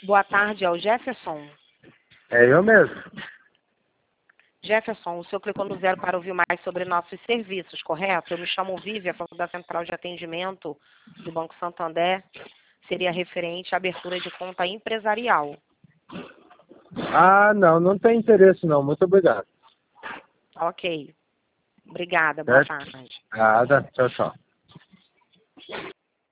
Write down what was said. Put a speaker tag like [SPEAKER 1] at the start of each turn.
[SPEAKER 1] Boa tarde, é o Jefferson.
[SPEAKER 2] É eu mesmo.
[SPEAKER 1] Jefferson, o senhor clicou no 0 para ouvir mais sobre nossos serviços, correto? Eu me chamo Vívia, falo da Central de Atendimento do Banco Santander. Seria referente à abertura de conta empresarial.
[SPEAKER 2] Ah, não, não tem interesse não. Muito obrigado.
[SPEAKER 1] Ok. Obrigada, boa tarde.
[SPEAKER 2] Nada. Tchau, tchau.